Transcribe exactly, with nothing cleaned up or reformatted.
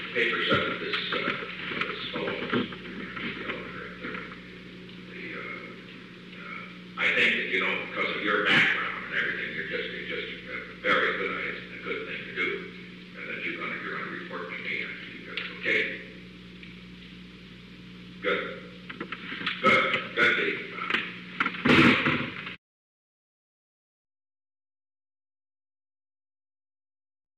paper said that this, uh, this fellow, was, you know, the, the, uh, uh, I think that, you know, because of your background and everything, you're just, you're just a very good, a good thing to do, and that you're gonna, you're gonna report to me, I think that's okay.